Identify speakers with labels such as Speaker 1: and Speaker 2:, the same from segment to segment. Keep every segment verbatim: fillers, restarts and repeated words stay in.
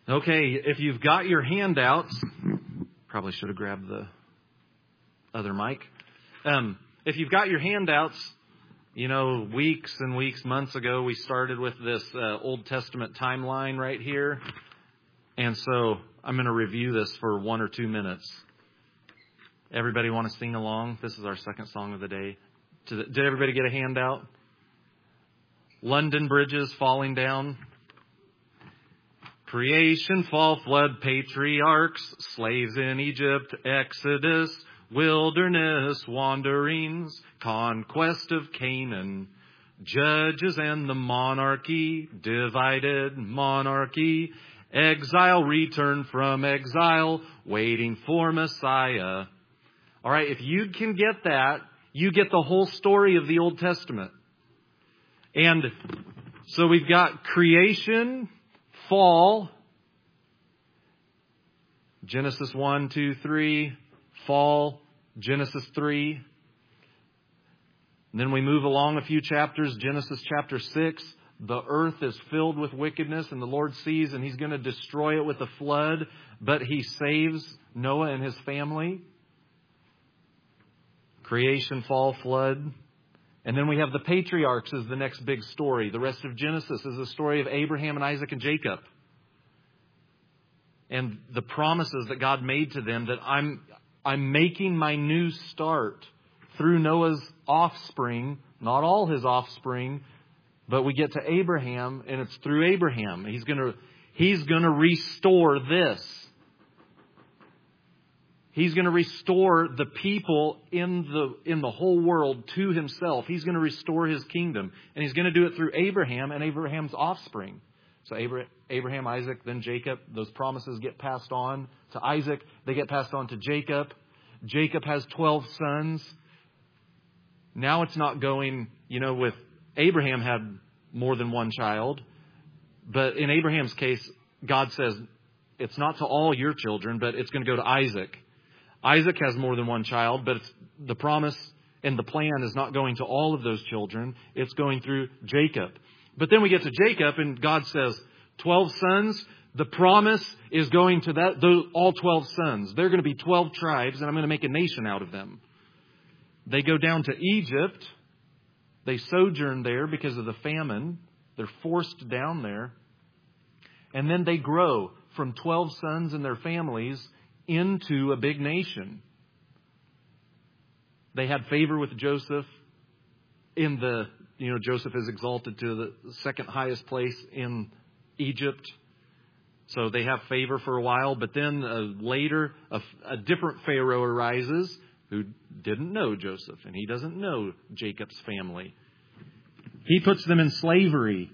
Speaker 1: Okay, if you've got your handouts, probably should have grabbed the other mic. Um, if you've got your handouts, you know, weeks and weeks, months ago, we started with this uh, Old Testament timeline right here. And so I'm going to review this for one or two minutes. Everybody want to sing along? This is our second song of the day. Did everybody get a handout? London bridges falling down. Creation, fall, flood, patriarchs, slaves in Egypt, Exodus, wilderness wanderings, conquest of Canaan, judges and the monarchy, divided monarchy, exile, return from exile, waiting for Messiah. All right, if you can get that, you get the whole story of the Old Testament. And so we've got creation, fall, Genesis one, two, three, fall, Genesis three. And then we move along a few chapters, Genesis chapter six. The earth is filled with wickedness and the Lord sees and He's going to destroy it with a flood, but He saves Noah and his family. Creation, fall, flood. And then we have the patriarchs as the next big story. The rest of Genesis is the story of Abraham and Isaac and Jacob. And the promises that God made to them that I'm I'm making my new start through Noah's offspring, not all his offspring, but we get to Abraham and it's through Abraham. He's going to he's going to restore this. He's going to restore the people in the in the whole world to Himself. He's going to restore His kingdom. And He's going to do it through Abraham and Abraham's offspring. So Abraham, Isaac, then Jacob. Those promises get passed on to Isaac. They get passed on to Jacob. Jacob has twelve sons. Now it's not going, you know, with Abraham had more than one child. But in Abraham's case, God says, it's not to all your children, but it's going to go to Isaac. Isaac has more than one child, but it's, the promise and the plan is not going to all of those children. It's going through Jacob. But then we get to Jacob and God says, twelve sons. The promise is going to that those, all twelve sons. They're going to be twelve tribes and I'm going to make a nation out of them. They go down to Egypt. They sojourn there because of the famine. They're forced down there. And then they grow from twelve sons and their families into a big nation. They had favor with Joseph. In the, you know, Joseph is exalted to the second highest place in Egypt. So they have favor for a while. But then uh, later, a, a different Pharaoh arises who didn't know Joseph. And he doesn't know Jacob's family. He puts them in slavery.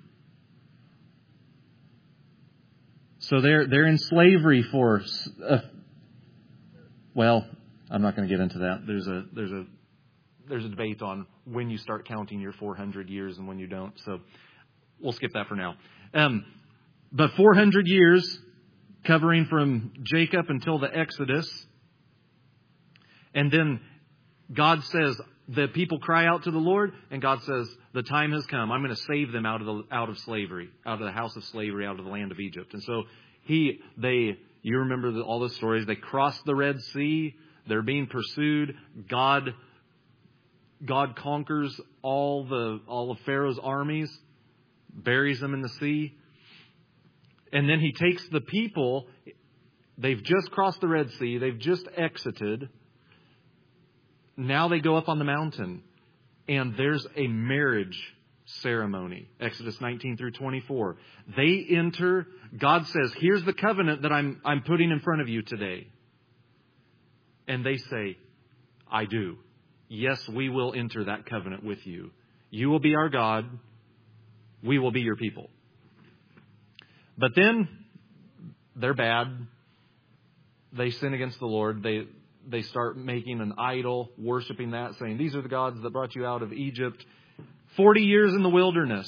Speaker 1: So they're they're in slavery for... Uh, Well, I'm not going to get into that. There's a there's a there's a debate on when you start counting your four hundred years and when you don't. So we'll skip that for now. Um, but four hundred years covering from Jacob until the Exodus. And then God says the people cry out to the Lord and God says the time has come. I'm going to save them out of the out of slavery, out of the house of slavery, out of the land of Egypt. And so he they You remember the, all the stories. They cross the Red Sea. They're being pursued. God, God conquers all the all of Pharaoh's armies, buries them in the sea, and then He takes the people. They've just crossed the Red Sea. They've just exited. Now they go up on the mountain, and there's a marriage ceremony. Exodus nineteen through twenty-four. They enter. God says, here's the covenant that I'm I'm putting in front of you today. And they say, I do. Yes, we will enter that covenant with you. You will be our God. We will be your people. But then they're bad. They sin against the Lord. They they start making an idol, worshiping that, saying, these are the gods that brought you out of Egypt. Forty years in the wilderness.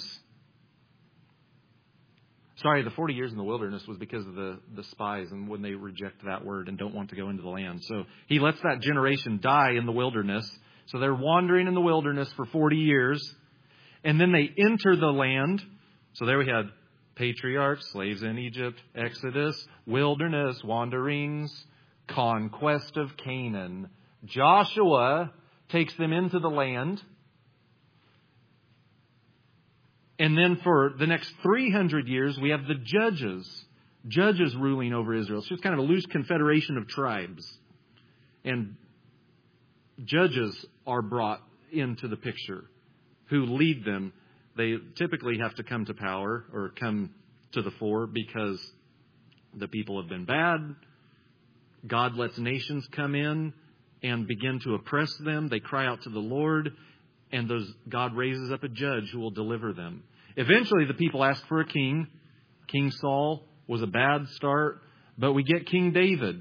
Speaker 1: Sorry, the forty years in the wilderness was because of the, the spies and when they reject that word and don't want to go into the land. So He lets that generation die in the wilderness. So they're wandering in the wilderness for forty years. And then they enter the land. So there we had Patriarchs, slaves in Egypt, Exodus, wilderness, wanderings, conquest of Canaan. Joshua takes them into the land. And then for the next three hundred years, we have the judges. Judges ruling over Israel. It's just kind of a loose confederation of tribes. And judges are brought into the picture who lead them. They typically have to come to power or come to the fore because the people have been bad. God lets nations come in and begin to oppress them. They cry out to the Lord, and those God raises up a judge who will deliver them. Eventually, the people ask for a king. King Saul was a bad start, but we get King David.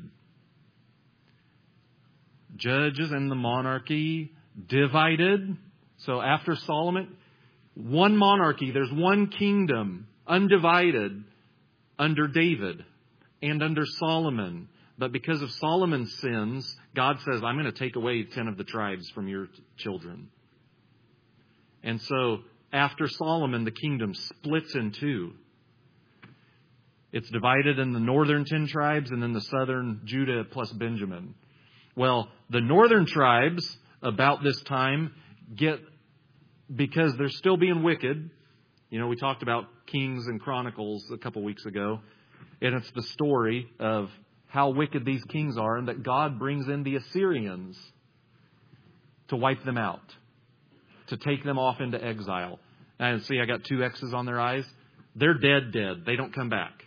Speaker 1: Judges and the monarchy divided. So after Solomon, one monarchy, there's one kingdom, undivided, under David and under Solomon. But because of Solomon's sins, God says, I'm going to take away ten of the tribes from your children. And so after Solomon, the kingdom splits in two. It's divided in the northern ten tribes and then the southern Judah plus Benjamin. Well, the northern tribes about this time get, because they're still being wicked. You know, we talked about Kings and Chronicles a couple weeks ago. And it's the story of how wicked these kings are and that God brings in the Assyrians to wipe them out, to take them off into exile. And see, I got two X's on their eyes. They're dead, dead. They don't come back.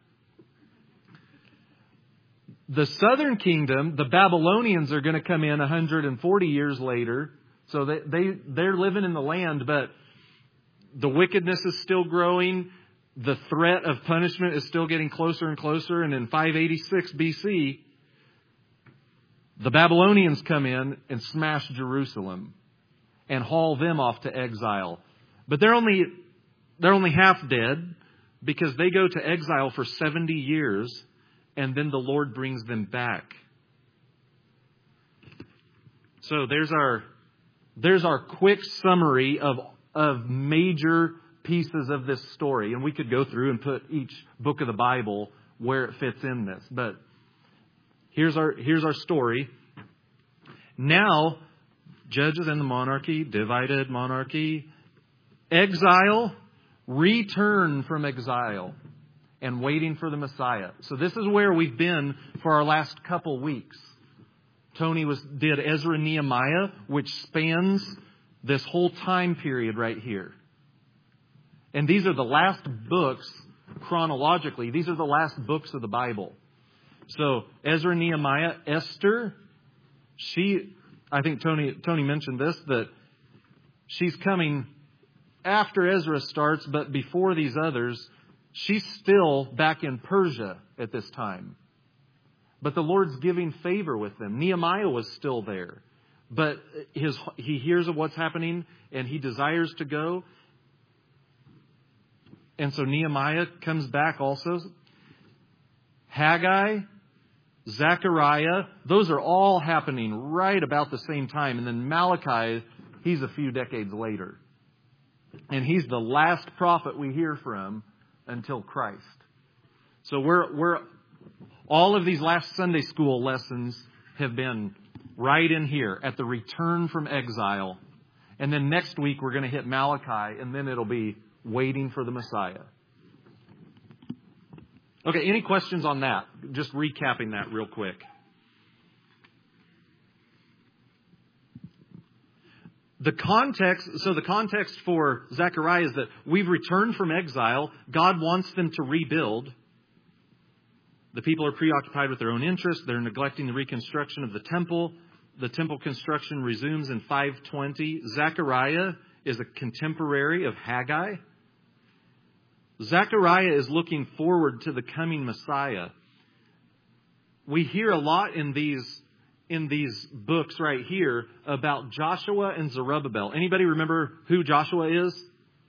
Speaker 1: The southern kingdom, the Babylonians are going to come in one hundred forty years later. So they, they, they're living in the land, but the wickedness is still growing. The threat of punishment is still getting closer and closer. And in five eighty-six B C, the Babylonians come in and smash Jerusalem and haul them off to exile. But they're only, they're only half dead because they go to exile for seventy years. And then the Lord brings them back. So there's our there's our quick summary of of major pieces of this story. And we could go through and put each book of the Bible where it fits in this. But here's our here's our story. Now, judges and the monarchy, divided monarchy, exile, return from exile. And waiting for the Messiah. So this is where we've been for our last couple weeks. Tony was did Ezra and Nehemiah, which spans this whole time period right here. And these are the last books, chronologically, these are the last books of the Bible. So Ezra and Nehemiah, Esther, she, I think Tony Tony mentioned this, that she's coming after Ezra starts, but before these others. She's still back in Persia at this time. But the Lord's giving favor with them. Nehemiah was still there. But his he hears of what's happening and he desires to go. And so Nehemiah comes back also. Haggai, Zechariah, those are all happening right about the same time. And then Malachi, he's a few decades later. And he's the last prophet we hear from until Christ. So we're we're all of these last Sunday school lessons have been right in here at the return from exile. And then next week we're going to hit Malachi, and then it'll be waiting for the Messiah. Okay, any questions on that? Just recapping that real quick. The context, so the context for Zechariah is that we've returned from exile. God wants them to rebuild. The people are preoccupied with their own interests. They're neglecting the reconstruction of the temple. The temple construction resumes in five twenty. Zechariah is a contemporary of Haggai. Zechariah is looking forward to the coming Messiah. We hear a lot in these in these books right here about Joshua and Zerubbabel. Anybody remember who Joshua is?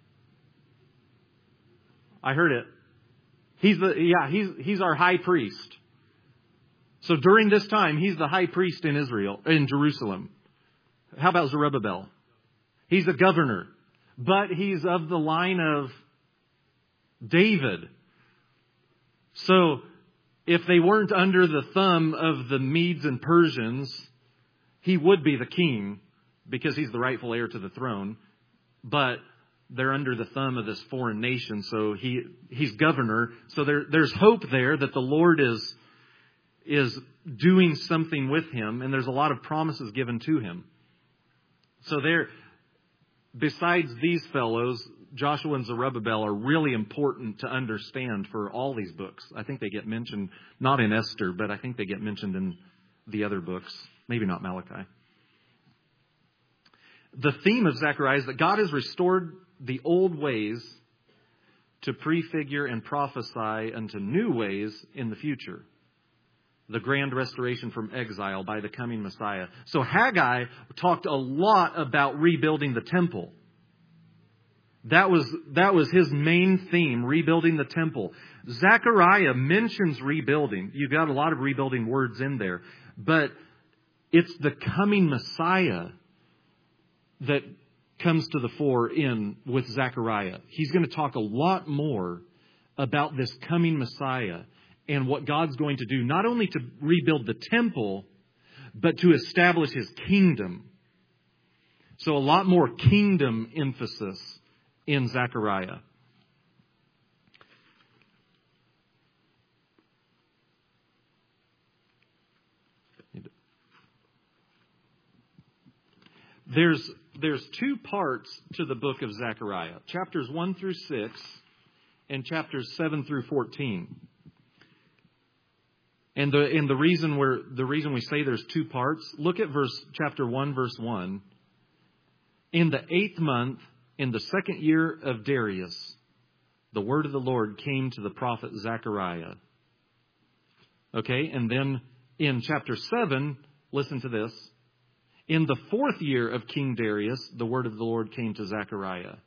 Speaker 1: I heard it. He's the yeah, he's he's our high priest. So during this time, he's the high priest in Israel, in Jerusalem. How about Zerubbabel? He's a governor, but he's of the line of David. So if they weren't under the thumb of the Medes and Persians, he would be the king because he's the rightful heir to the throne. But they're under the thumb of this foreign nation, so he he's governor. So there there's hope there that the Lord is is doing something with him, and there's a lot of promises given to him. So there, besides these fellows, Joshua and Zerubbabel are really important to understand for all these books. I think they get mentioned, not in Esther, but I think they get mentioned in the other books. Maybe not Malachi. The theme of Zechariah is that God has restored the old ways to prefigure and prophesy unto new ways in the future. The grand restoration from exile by the coming Messiah. So Haggai talked a lot about rebuilding the temple. That was, that was his main theme, rebuilding the temple. Zechariah mentions rebuilding. You've got a lot of rebuilding words in there. But it's the coming Messiah that comes to the fore in with Zechariah. He's going to talk a lot more about this coming Messiah and what God's going to do, not only to rebuild the temple, but to establish his kingdom. So a lot more kingdom emphasis in Zechariah. There's There's two parts to the book of Zechariah. Chapters one through six and chapters seven through fourteen. And the and the reason we're the reason we say there's two parts, look at verse chapter one, verse one. In the eighth month, in the second year of Darius, the word of the Lord came to the prophet Zechariah. Okay, and then in chapter seven, listen to this. In the fourth year of King Darius, the word of the Lord came to Zechariah.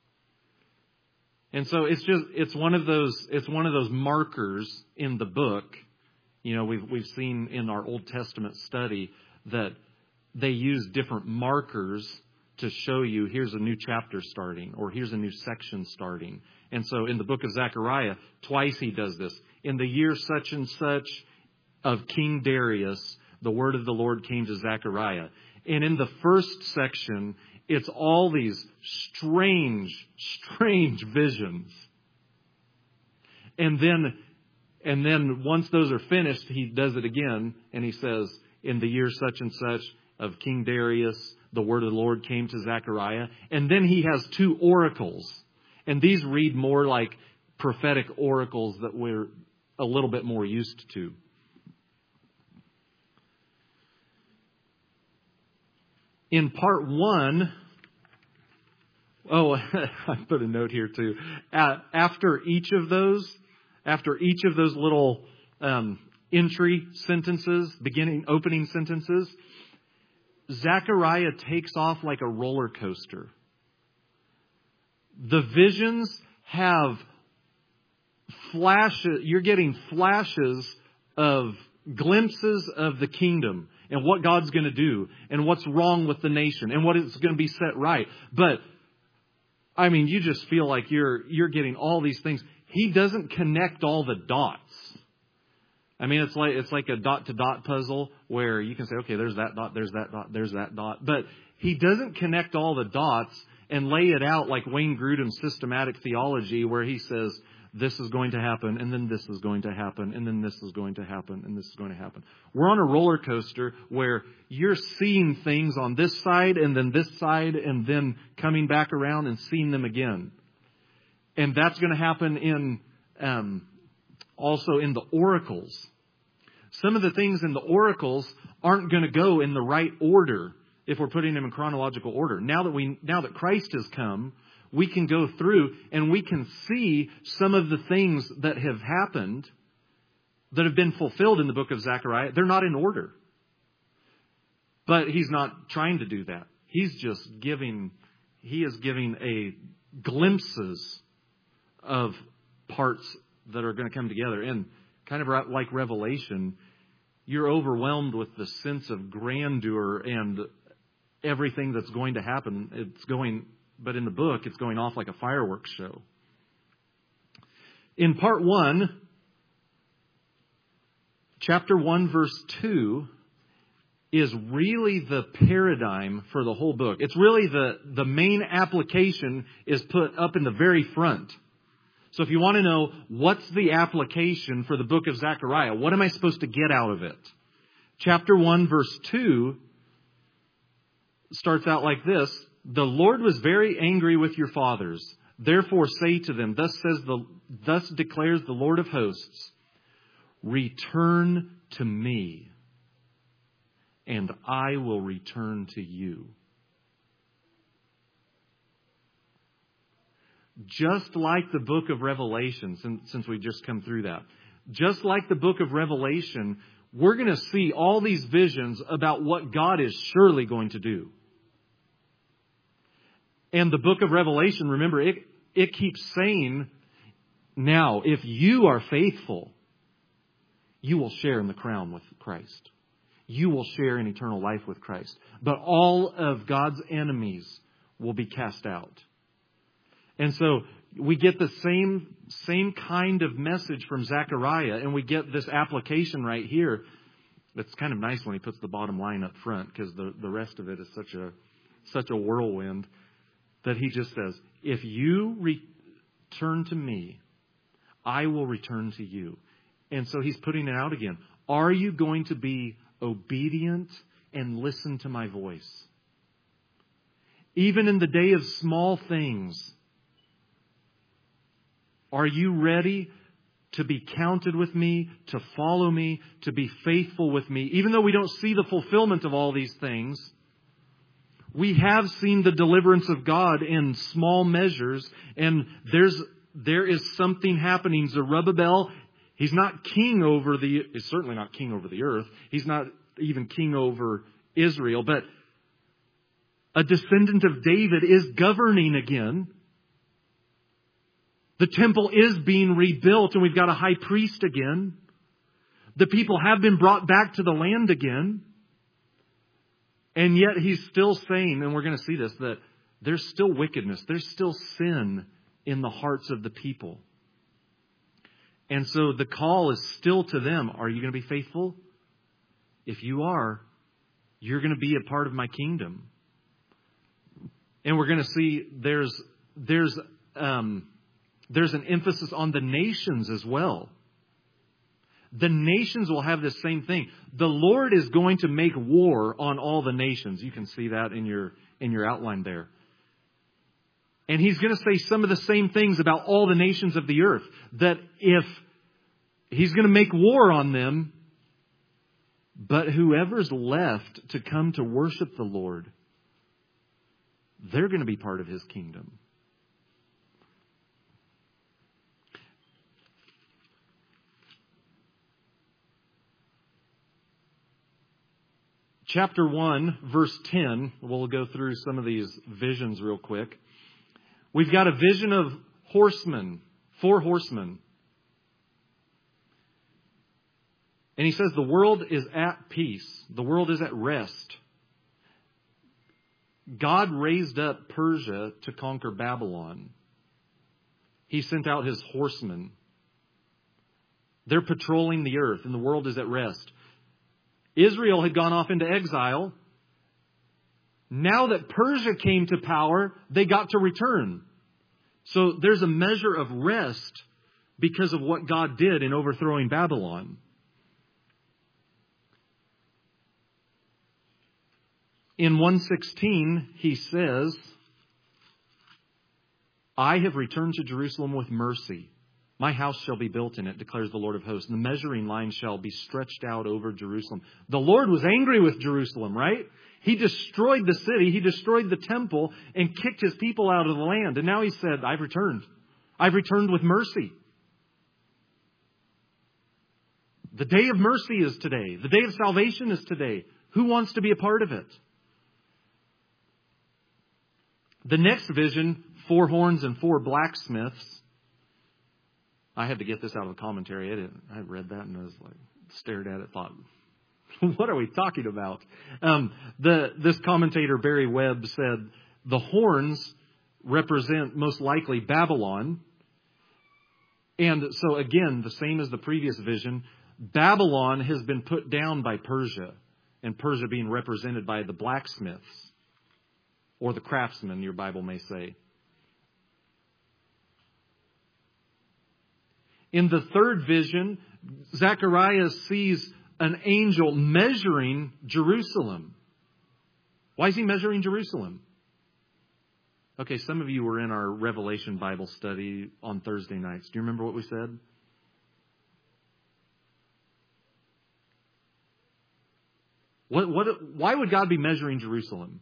Speaker 1: And so it's just it's one of those it's one of those markers in the book. You know, we've we've seen in our Old Testament study that they use different markers to show you here's a new chapter starting or here's a new section starting. And so in the book of Zechariah, twice he does this. In the year such and such of King Darius, the word of the Lord came to Zechariah. And in the first section, it's all these strange, strange visions. And then, and then once those are finished, he does it again. And he says, in the year such and such of King Darius, the word of the Lord came to Zechariah. And then he has two oracles. And these read more like prophetic oracles that we're a little bit more used to. In part one, oh, I put a note here too. Uh, after each of those, after each of those little um, entry sentences, beginning, opening sentences, Zechariah takes off like a roller coaster. The visions have flashes. You're getting flashes of glimpses of the kingdom and what God's going to do and what's wrong with the nation and what is going to be set right. But I mean, you just feel like you're you're getting all these things. He doesn't connect all the dots. I mean, it's like it's like a dot to dot puzzle where you can say, okay, there's that dot, there's that dot, there's that dot. But he doesn't connect all the dots and lay it out like Wayne Grudem's systematic theology, where he says, this is going to happen, and then this is going to happen, and then this is going to happen, and this is going to happen. We're on a roller coaster where you're seeing things on this side and then this side and then coming back around and seeing them again. And that's going to happen in um, also in the oracles. Some of the things in the oracles aren't going to go in the right order if we're putting them in chronological order. Now that we now that Christ has come, we can go through and we can see some of the things that have happened that have been fulfilled in the book of Zechariah. They're not in order. But he's not trying to do that. He's just giving, he is giving a glimpses of parts that are going to come together. And kind of like Revelation, you're overwhelmed with the sense of grandeur and everything that's going to happen. It's going... But in the book, it's going off like a fireworks show. In part one, chapter one, verse two, is really the paradigm for the whole book. It's really the, the main application is put up in the very front. So if you want to know what's the application for the book of Zechariah, what am I supposed to get out of it? Chapter one, verse two starts out like this. The Lord was very angry with your fathers. Therefore say to them, thus says the, thus declares the Lord of hosts, return to me, and I will return to you. Just like the book of Revelation, since, since we've just come through that, just like the book of Revelation, we're going to see all these visions about what God is surely going to do. And the book of Revelation, remember, it, it keeps saying, now, if you are faithful, you will share in the crown with Christ. You will share in eternal life with Christ. But all of God's enemies will be cast out. And so we get the same, same kind of message from Zechariah, and we get this application right here. It's kind of nice when he puts the bottom line up front, because the, the rest of it is such a such a whirlwind that he just says, if you return to me, I will return to you. And so he's putting it out again. Are you going to be obedient and listen to my voice? Even in the day of small things, are you ready to be counted with me, to follow me, to be faithful with me? Even though we don't see the fulfillment of all these things, we have seen the deliverance of God in small measures, and there's there is something happening. Zerubbabel, he's not king over the, he's certainly not king over the earth. He's not even king over Israel, but a descendant of David is governing again. The temple is being rebuilt, and we've got a high priest again. The people have been brought back to the land again. And yet he's still saying, and we're going to see this, that there's still wickedness. There's still sin in the hearts of the people. And so the call is still to them. Are you going to be faithful? If you are, you're going to be a part of my kingdom. And we're going to see there's, there's, um, There's an emphasis on the nations as well. The nations will have the same thing. The Lord is going to make war on all the nations. You can see that in your in your outline there. And He's going to say some of the same things about all the nations of the earth. That if He's going to make war on them, but whoever's left to come to worship the Lord, they're going to be part of His kingdom. Chapter one, verse ten, we'll go through some of these visions real quick. We've got a vision of horsemen, four horsemen. And he says the world is at peace. The world is at rest. God raised up Persia to conquer Babylon. He sent out His horsemen. They're patrolling the earth, and the world is at rest. Israel had gone off into exile. Now that Persia came to power, they got to return. So there's a measure of rest because of what God did in overthrowing Babylon. In one sixteen, he says, I have returned to Jerusalem with mercy. My house shall be built in it, declares the Lord of hosts. And the measuring line shall be stretched out over Jerusalem. The Lord was angry with Jerusalem, right? He destroyed the city. He destroyed the temple and kicked His people out of the land. And now He said, I've returned. I've returned with mercy. The day of mercy is today. The day of salvation is today. Who wants to be a part of it? The next vision, four horns and four blacksmiths. I had to get this out of the commentary. I didn't. I read that and I was like, stared at it, thought, what are we talking about? Um, the this commentator Barry Webb said the horns represent most likely Babylon, And so again, the same as the previous vision, Babylon has been put down by Persia, and Persia being represented by the blacksmiths, or the craftsmen, your Bible may say. In the third vision, Zechariah sees an angel measuring Jerusalem. Why is he measuring Jerusalem? Okay, some of you were in our Revelation Bible study on Thursday nights. Do you remember what we said? What, what, why would God be measuring Jerusalem?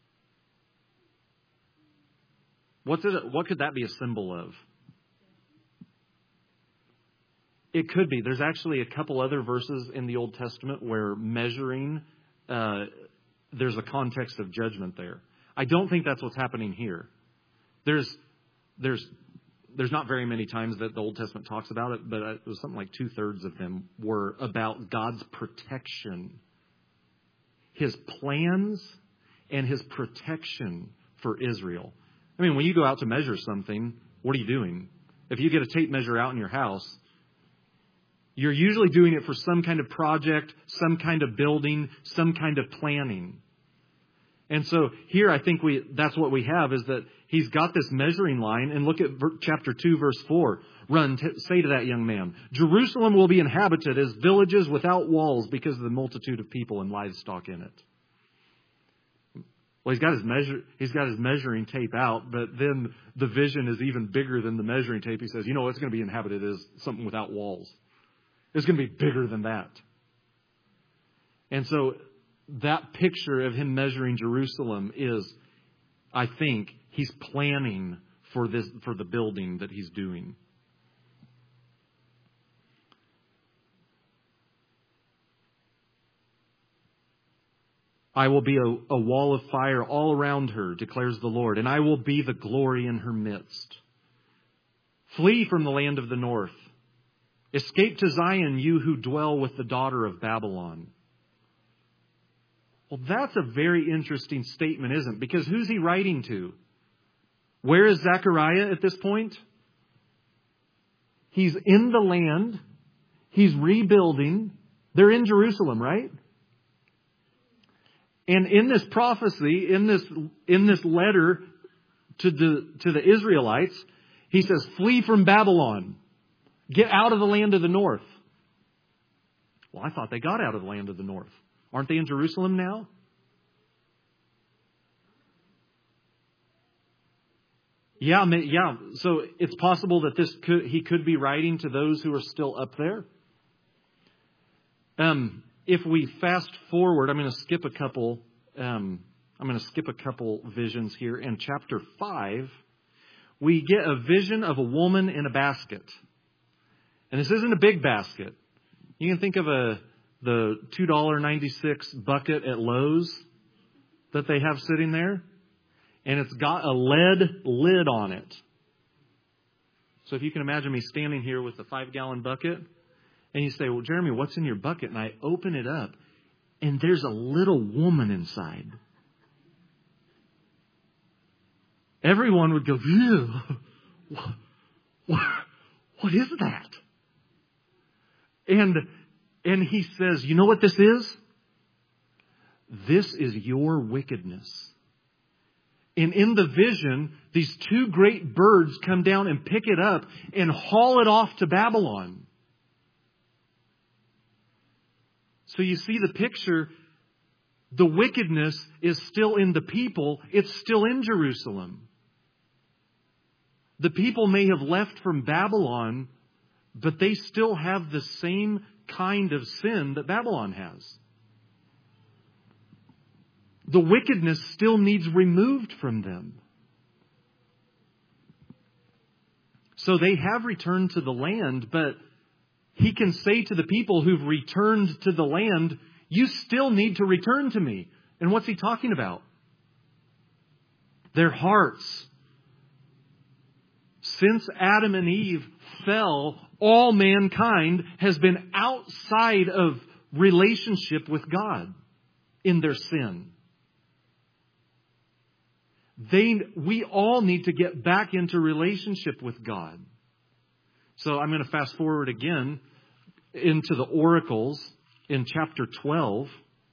Speaker 1: What's it, what could that be a symbol of? It could be. There's actually a couple other verses in the Old Testament where measuring, uh, there's a context of judgment there. I don't think that's what's happening here. There's, there's, there's not very many times that the Old Testament talks about it, but it was something like two thirds of them were about God's protection, His plans, and His protection for Israel. I mean, when you go out to measure something, what are you doing? If you get a tape measure out in your house, you're usually doing it for some kind of project, some kind of building, some kind of planning. And so here I think we that's what we have is that he's got this measuring line. And look at chapter two, verse four. Run, t- say to that young man, Jerusalem will be inhabited as villages without walls because of the multitude of people and livestock in it. Well, he's got his measure, he's got his measuring tape out, but then the vision is even bigger than the measuring tape. He says, you know, it's going to be inhabited as something without walls. It's going to be bigger than that. And so that picture of him measuring Jerusalem is, I think, he's planning for this, for the building that he's doing. I will be a, a wall of fire all around her, declares the Lord, and I will be the glory in her midst. Flee from the land of the north. Escape to Zion, you who dwell with the daughter of Babylon. Well, that's a very interesting statement, isn't it? Because who's he writing to? Where is Zechariah at this point? He's in the land. He's rebuilding. They're in Jerusalem, right? And in this prophecy, in this, in this letter to the, to the Israelites, he says, flee from Babylon. Get out of the land of the north. Well, I thought they got out of the land of the north. Aren't they in Jerusalem now? Yeah, yeah. So it's possible that this could, he could be writing to those who are still up there. Um, if we fast forward, I'm going to skip a couple. Um, I'm going to skip a couple visions here. In chapter five, we get a vision of a woman in a basket. And this isn't a big basket. You can think of a the two dollars and ninety-six cents bucket at Lowe's that they have sitting there. And it's got a lead lid on it. So if you can imagine me standing here with a five-gallon bucket, and you say, well, Jeremy, what's in your bucket? And I open it up, and there's a little woman inside. Everyone would go, ew, what, what, what is that? And, and he says, you know what this is? This is your wickedness. And in the vision, these two great birds come down and pick it up and haul it off to Babylon. So you see the picture. The wickedness is still in the people. It's still in Jerusalem. The people may have left from Babylon, but they still have the same kind of sin that Babylon has. The wickedness still needs removed from them. So they have returned to the land, but he can say to the people who've returned to the land, you still need to return to me. And what's he talking about? Their hearts. Since Adam and Eve fell, all mankind has been outside of relationship with God in their sin. They, we all need to get back into relationship with God. So I'm going to fast forward again into the oracles in chapter twelve.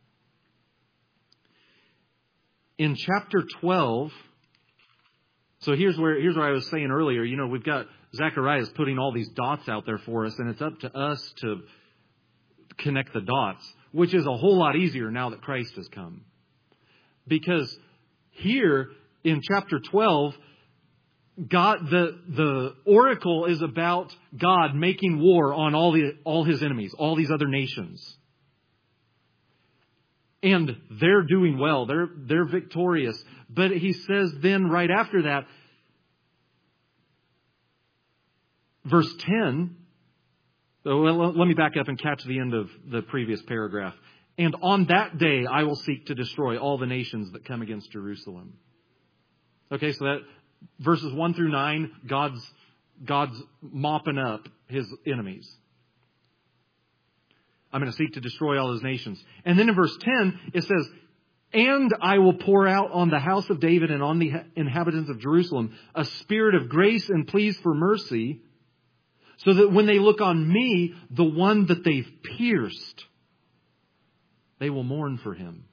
Speaker 1: In chapter twelve, so here's where here's where I was saying earlier, you know, we've got Zechariah putting all these dots out there for us, and it's up to us to connect the dots, which is a whole lot easier now that Christ has come. Because here in chapter twelve, God, the, the oracle is about God making war on all the, all his enemies, all these other nations. And they're doing well. They're, they're victorious. But he says then right after that, verse ten, well, let me back up and catch the end of the previous paragraph. And on that day, I will seek to destroy all the nations that come against Jerusalem. Okay, so that verses one through nine, God's, God's mopping up his enemies. I'm going to seek to destroy all those nations. And then in verse ten, it says, and I will pour out on the house of David and on the inhabitants of Jerusalem a spirit of grace and pleas for mercy, so that when they look on me, the one that they've pierced, they will mourn for him.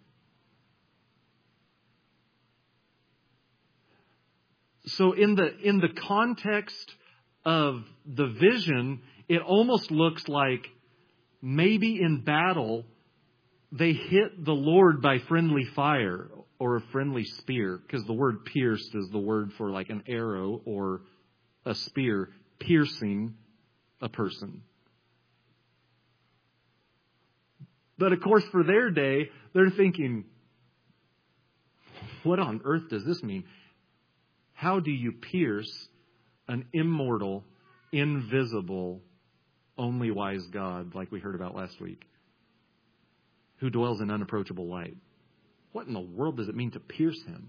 Speaker 1: So in the in the context of the vision, it almost looks like maybe in battle they hit the Lord by friendly fire or a friendly spear, because the word pierced is the word for like an arrow or a spear piercing a person. But of course, for their day, they're thinking, what on earth does this mean? How do you pierce an immortal, invisible, only wise God, like we heard about last week, who dwells in unapproachable light? What in the world does it mean to pierce him?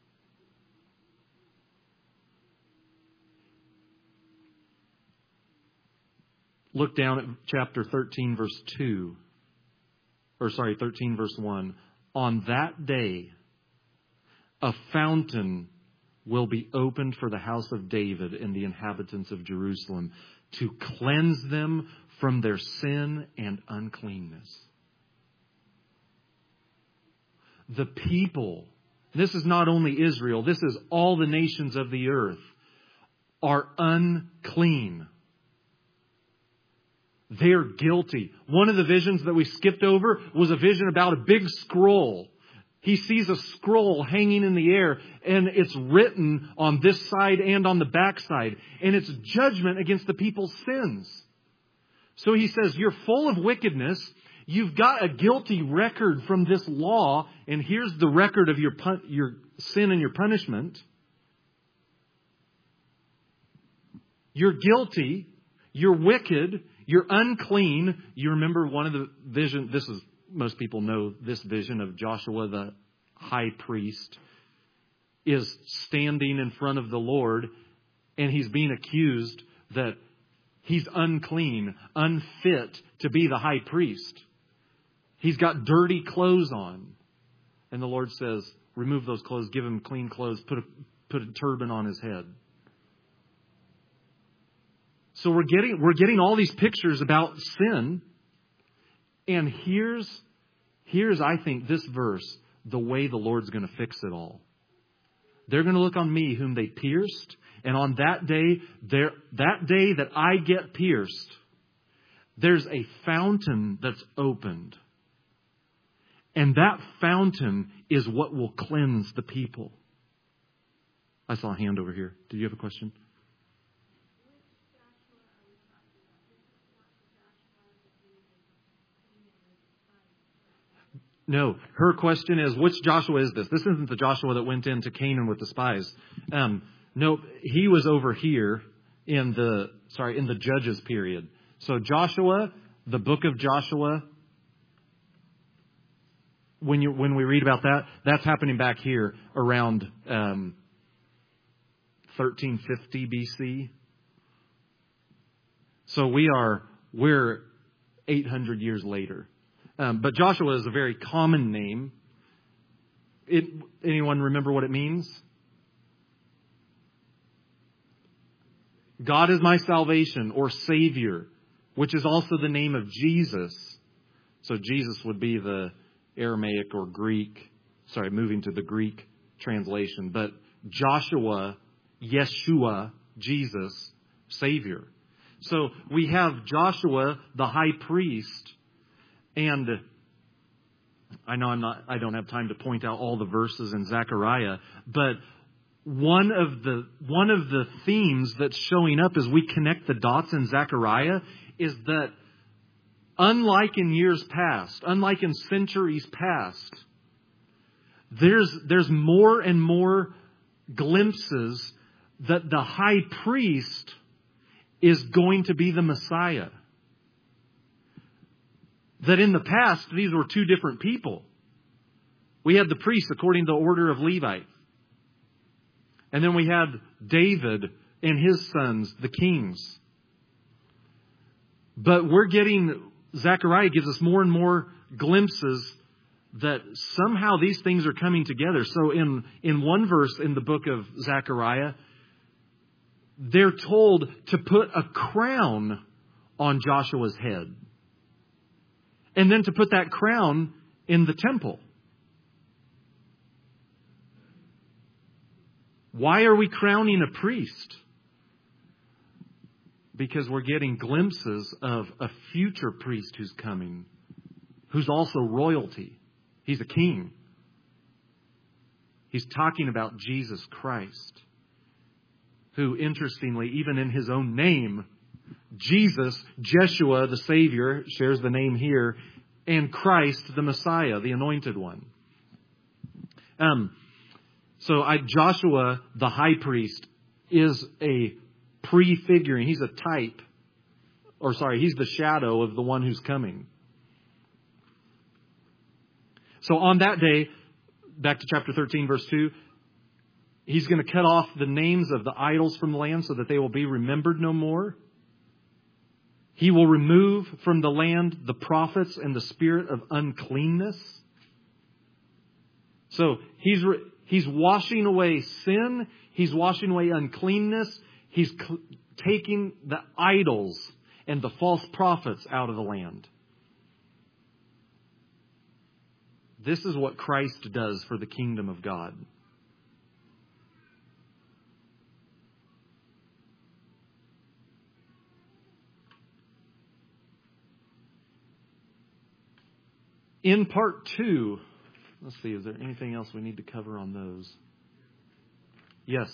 Speaker 1: Look down at chapter thirteen, verse two. Or sorry, thirteen, verse one. On that day, a fountain will be opened for the house of David and the inhabitants of Jerusalem to cleanse them from their sin and uncleanness. The people, this is not only Israel, this is all the nations of the earth, are unclean. They're guilty. One of the visions that we skipped over was a vision about a big scroll. He sees a scroll hanging in the air, and it's written on this side and on the back side. And it's judgment against the people's sins. So he says, you're full of wickedness. You've got a guilty record from this law. And here's the record of your, pun- your sin and your punishment. You're guilty. You're wicked. You're unclean. You remember one of the vision. This is, most people know this vision of Joshua, the high priest, is standing in front of the Lord, and he's being accused that he's unclean, unfit to be the high priest. He's got dirty clothes on. And the Lord says, remove those clothes, give him clean clothes, put a, put a turban on his head. So we're getting we're getting all these pictures about sin. And here's, here's, I think, this verse, the way the Lord's going to fix it all. They're going to look on me whom they pierced. And on that day, there, that day that I get pierced, there's a fountain that's opened. And that fountain is what will cleanse the people. I saw a hand over here. Did you have a question? No, her question is, which Joshua is this? This isn't the Joshua that went into Canaan with the spies. Um, no, he was over here in the, sorry, in the Judges period. So Joshua, the book of Joshua, when you when we read about that, that's happening back here around um, thirteen fifty B C. So we are, we're eight hundred years later. Um, but Joshua is a very common name. It, anyone remember what it means? God is my salvation or Savior, which is also the name of Jesus. So Jesus would be the Aramaic or Greek, sorry, moving to the Greek translation. But Joshua, Yeshua, Jesus, Savior. So we have Joshua, the high priest, and I know I'm not, I don't have time to point out all the verses in Zechariah, but one of the, one of the themes that's showing up as we connect the dots in Zechariah is that unlike in years past, unlike in centuries past, there's, there's more and more glimpses that the high priest is going to be the Messiah. That in the past, these were two different people. We had the priest according to the order of Levi. And then we had David and his sons, the kings. But we're getting, Zechariah gives us more and more glimpses that somehow these things are coming together. So in, in one verse in the book of Zechariah, they're told to put a crown on Joshua's head. And then to put that crown in the temple. Why are we crowning a priest? Because we're getting glimpses of a future priest who's coming, who's also royalty. He's a king. He's talking about Jesus Christ, who, interestingly, even in his own name, Jesus, Jeshua, the Savior, shares the name here, and Christ, the Messiah, the Anointed One. Um, so I, Joshua, the high priest, is a prefiguring. He's a type, or sorry, he's the shadow of the one who's coming. So on that day, back to chapter thirteen, verse two, he's going to cut off the names of the idols from the land so that they will be remembered no more. He will remove from the land the prophets and the spirit of uncleanness. So he's he's washing away sin. He's washing away uncleanness. He's cl- taking the idols and the false prophets out of the land. This is what Christ does for the kingdom of God. In part two, let's see, is there anything else we need to cover on those? Yes.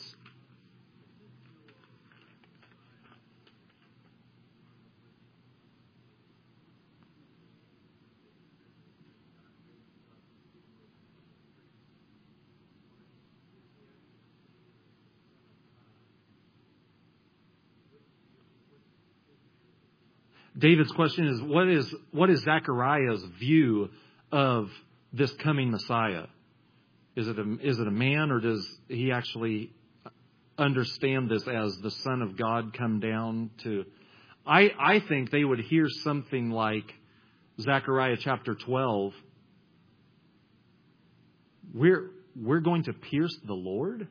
Speaker 1: David's question is, what is what is Zechariah's view of this coming Messiah? Is it a, is it a man, or does he actually understand this as the Son of God come down to... I, I think they would hear something like Zechariah chapter twelve. We're, we're going to pierce the Lord?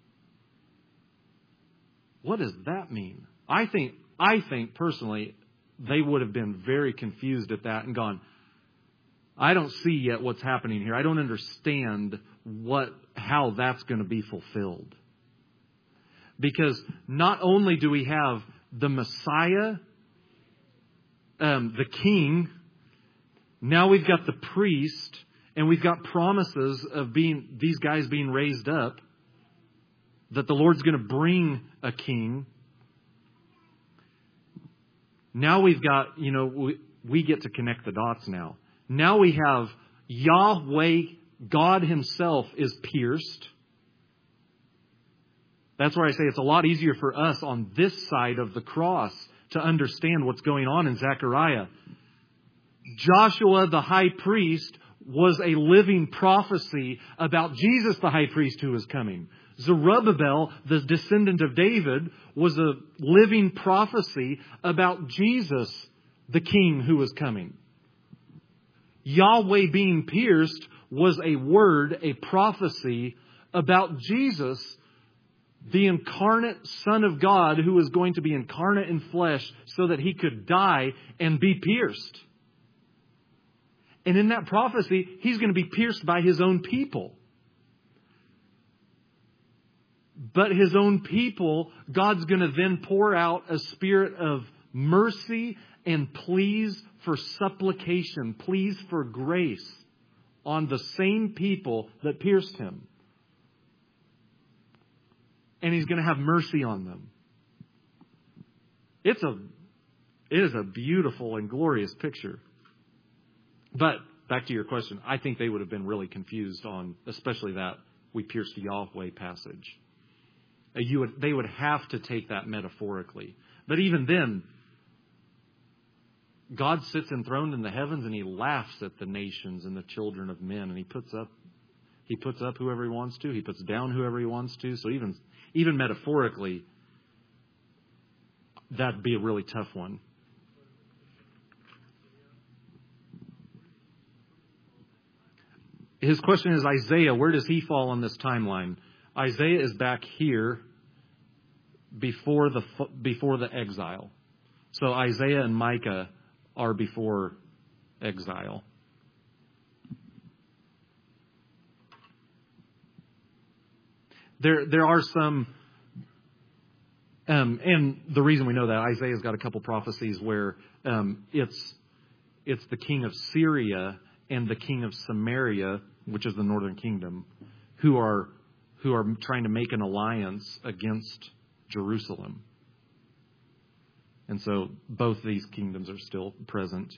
Speaker 1: What does that mean? I think, I think personally... they would have been very confused at that and gone, I don't see yet what's happening here. I don't understand what how that's going to be fulfilled. Because not only do we have the Messiah, um, the King, now we've got the priest, and we've got promises of being these guys being raised up, that the Lord's going to bring a king. Now we've got, you know, we, we get to connect the dots now. Now we have Yahweh, God himself is pierced. That's where I say it's a lot easier for us on this side of the cross to understand what's going on in Zechariah. Joshua, the high priest, was a living prophecy about Jesus, the high priest who was coming. Zerubbabel, the descendant of David, was a living prophecy about Jesus, the king who was coming. Yahweh being pierced was a word, a prophecy about Jesus, the incarnate Son of God who was going to be incarnate in flesh so that He could die and be pierced. And in that prophecy, He's going to be pierced by His own people. But His own people, God's going to then pour out a spirit of mercy and pleas for supplication, pleas for grace on the same people that pierced Him. And He's going to have mercy on them. It's a, it is a beautiful and glorious picture. But back to your question, I think they would have been really confused on, especially that we pierced Yahweh passage. You would, they would have to take that metaphorically. But even then, God sits enthroned in the heavens and He laughs at the nations and the children of men, and He puts up, He puts up whoever He wants to. He puts down whoever He wants to. So even, even metaphorically, that'd be a really tough one. His question is Isaiah. Where does he fall on this timeline? Isaiah is back here before the before the exile. So Isaiah and Micah are before exile. There there are some, um, and the reason we know that, Isaiah's got a couple prophecies where um, it's it's the king of Syria and the king of Samaria, which is the northern kingdom, who are who are trying to make an alliance against Jerusalem. And so both these kingdoms are still present.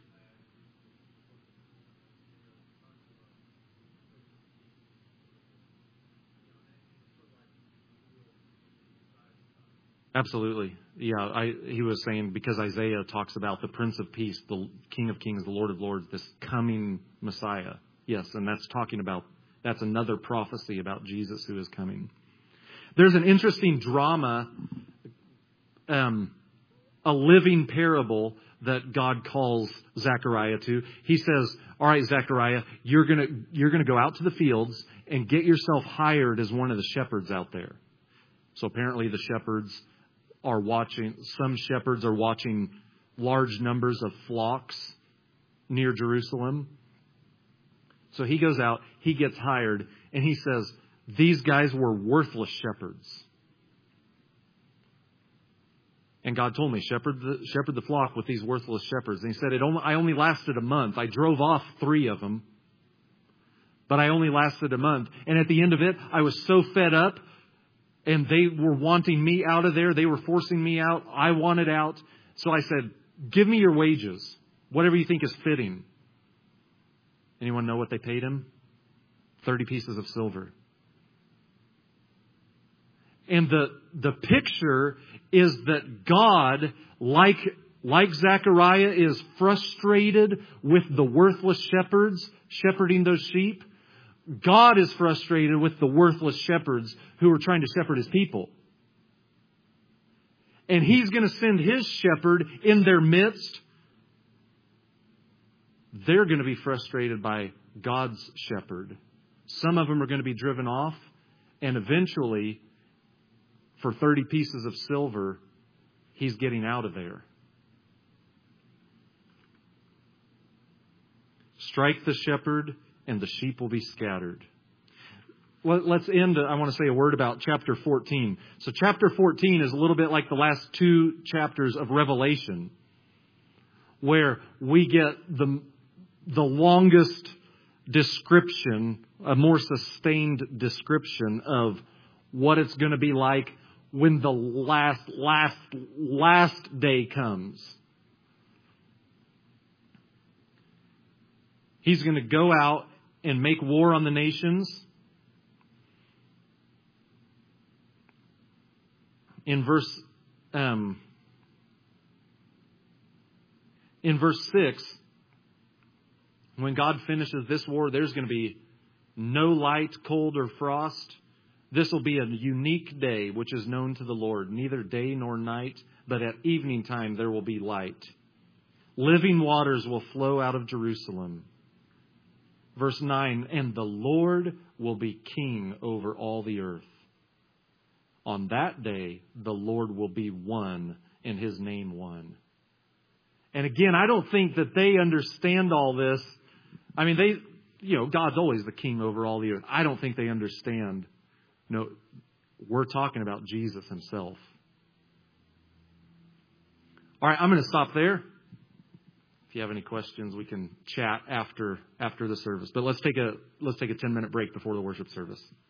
Speaker 1: Absolutely. Yeah, I, he was saying, because Isaiah talks about the Prince of Peace, the King of Kings, the Lord of Lords, this coming Messiah. Yes, and that's talking about, that's another prophecy about Jesus who is coming. There's an interesting drama, um, a living parable that God calls Zechariah to. He says, all right, Zechariah, you're going to, you're going to go out to the fields and get yourself hired as one of the shepherds out there. So apparently the shepherds are watching, some shepherds are watching large numbers of flocks near Jerusalem. So he goes out, he gets hired, and he says, these guys were worthless shepherds. And God told me, shepherd the, shepherd the flock with these worthless shepherds. And he said, it only, I only lasted a month. I drove off three of them, but I only lasted a month. And at the end of it, I was so fed up, and they were wanting me out of there. They were forcing me out. I wanted out. So I said, give me your wages, whatever you think is fitting. Anyone know what they paid him? thirty pieces of silver. And the, the picture is that God, like, like Zechariah, is frustrated with the worthless shepherds shepherding those sheep. God is frustrated with the worthless shepherds who are trying to shepherd His people. And He's going to send His shepherd in their midst. They're going to be frustrated by God's shepherd. Some of them are going to be driven off. And eventually, for thirty pieces of silver, He's getting out of there. Strike the shepherd, and the sheep will be scattered. Let's end, I want to say a word about chapter fourteen. So chapter fourteen is a little bit like the last two chapters of Revelation, where we get the, the longest description, a more sustained description of what it's going to be like when the last, last, last day comes. He's going to go out and make war on the nations. In verse, um, in verse six, when God finishes this war, there's going to be no light, cold, or frost. This will be a unique day, which is known to the Lord, neither day nor night, but at evening time there will be light. Living waters will flow out of Jerusalem. Verse nine, and the Lord will be king over all the earth. On that day, the Lord will be one and His name one. And again, I don't think that they understand all this. I mean, they, you know, God's always the king over all the earth. I don't think they understand. No, we're talking about Jesus Himself. All right, I'm going to stop there. If you have any questions, we can chat after after the service. But let's take a let's take a ten minute break before the worship service.